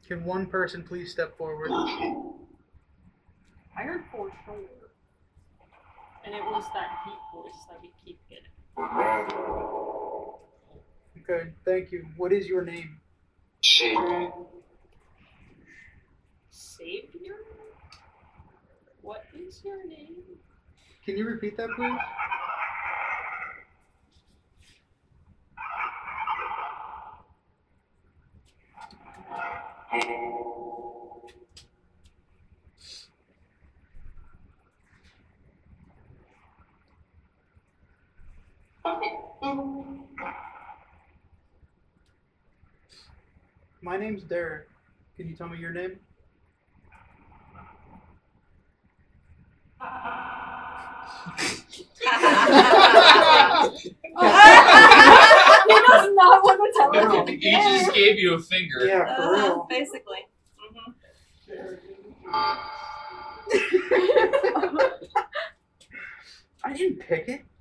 Can one person please step forward? I heard for sure. And it was that deep voice that we keep getting. Okay, thank you. What is your name? Savior? What is your name? Can you repeat that, please? My name's Derek. Can you tell me your name? He does not want to tell us. He just gave you a finger. Yeah, for real. Basically. I didn't pick it.